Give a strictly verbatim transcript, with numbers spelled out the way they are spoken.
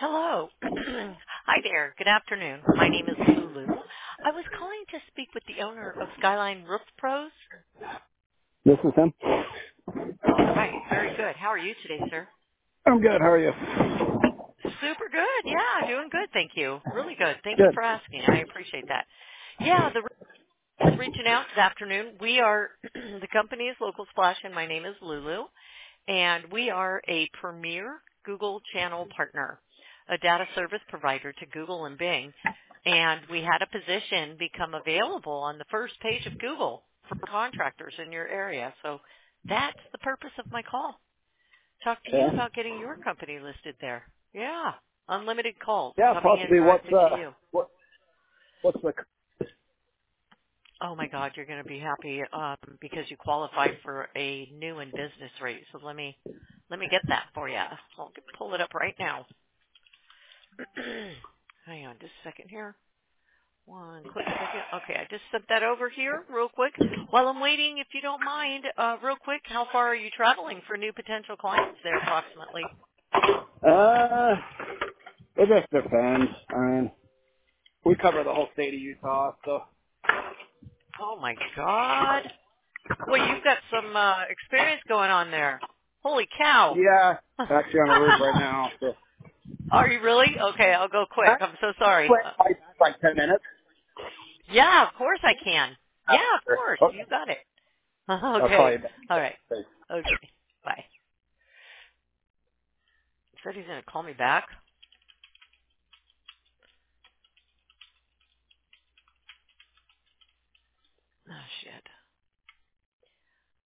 Hello. Hi there. Good afternoon. My name is Lulu. I was calling to speak with the owner of Skyline Roof Pros. This is him. All right. Very good. How are you today, sir? I'm good. How are you? Super good. Yeah, doing good. Thank you. Really good. Thank you Good. for asking. I appreciate that. Yeah, the is reaching out this afternoon. We are, the company is Local Splash, and my name is Lulu, and we are a premier Google channel partner, a data service provider to Google and Bing, and we had a position become available on the first page of Google for contractors in your area. So that's the purpose of my call. Talk to you Okay. about getting your company listed there. Yeah, unlimited calls Yeah, coming in possibly. What's directly to uh, you. what what's the? Oh my God, you're going to be happy um, because you qualified for a new and business rate. So let me let me get that for you. I'll pull it up right now. Hang on, just a second here. One quick second. Okay, I just sent that over here real quick. While I'm waiting, if you don't mind, uh, real quick, how far are you traveling for new potential clients there approximately? Uh, it just depends. I mean, we cover the whole state of Utah, so Oh my God. Well, you've got some uh, experience going on there. Holy cow. yeah. Actually, on the roof right now. So Are you really? Okay, I'll go quick. I I'm so sorry. wait Uh, like like ten minutes. yeah, of course I can. Yeah, of After. course. You Okay. got it. I'll call Okay. you back. All right. Thanks. Okay. Bye. Said he's going to call me back. Oh, shit.